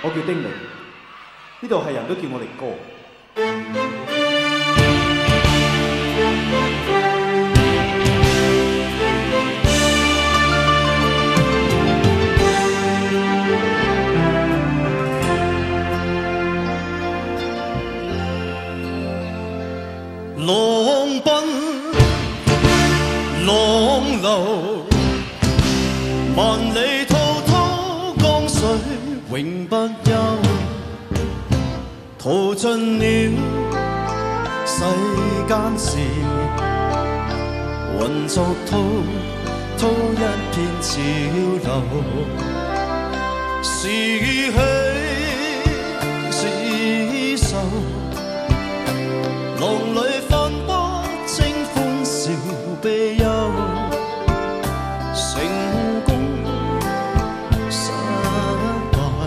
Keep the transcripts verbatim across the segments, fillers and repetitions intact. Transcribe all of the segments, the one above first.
我叫丁力，呢度係人都叫我力哥。 浪奔浪流，萬里滔滔江水永不休，淘盡了世間事，混作滔滔一片潮流，是喜是愁，浪裏翻波清歡笑悲憂，成功失敗，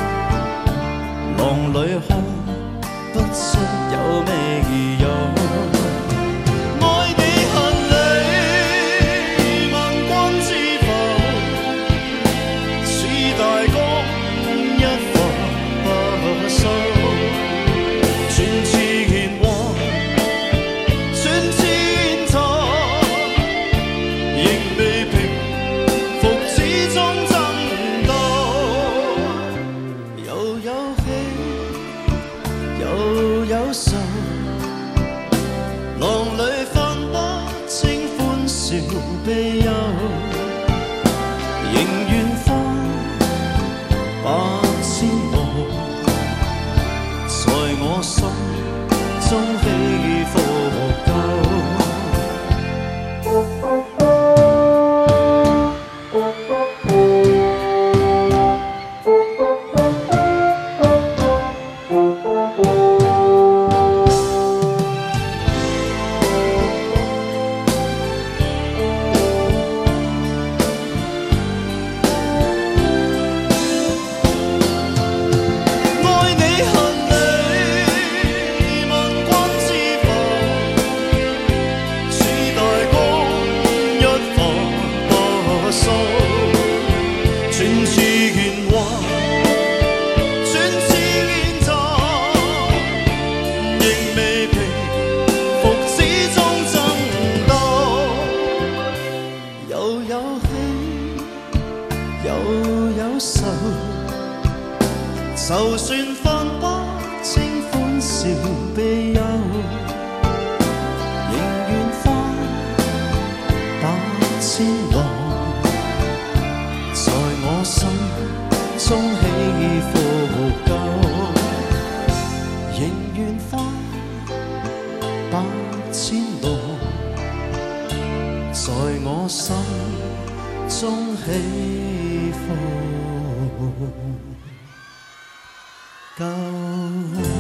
浪裏看不出有咩有。愛你恨你萬關知否，似大江一發不收，全似炎黃浪裏翻波清歡笑悲憂，仍願翻百千浪，在我心中起伏夠。就算翻波清歡笑悲憂，仍願翻百千浪，在我心中起伏夠，仍願翻百千浪，在我心中起伏夠。